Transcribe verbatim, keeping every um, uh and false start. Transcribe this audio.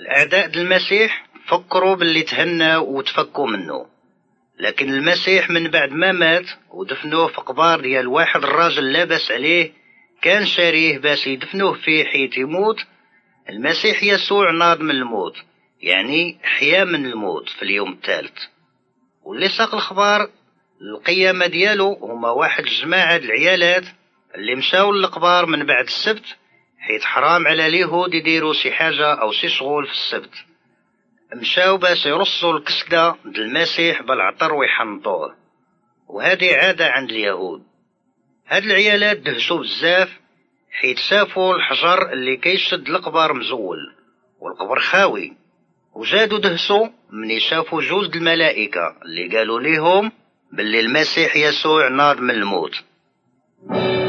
الأعداء المسيح فكروا باللي تهنوا وتفكوا منه، لكن المسيح من بعد ما مات ودفنوه في قبار ديال واحد الراجل لاباس عليه كان شاريه باش يدفنوه فيه حيت يموت. المسيح يسوع ناض من الموت، يعني حيا من الموت في اليوم الثالث. واللي ساق الخبار القيامة ديالو هما واحد الجماعة العيالات اللي مشاو للقبار من بعد السبت، حيت حرام على اليهود يديروا شي حاجة أو شي شغل في السبت. مشاو باش يرصوا الكسدة د المسيح بالعطر ويحنطوه، وهذه عادة عند اليهود. هاد العيالات دهشوا بزاف حيت شافوا الحجر اللي كيشد القبر مزول والقبر خاوي، وزادوا دهسوا من شافوا جوج الملائكة اللي قالوا ليهم باللي المسيح يسوع ناض من الموت.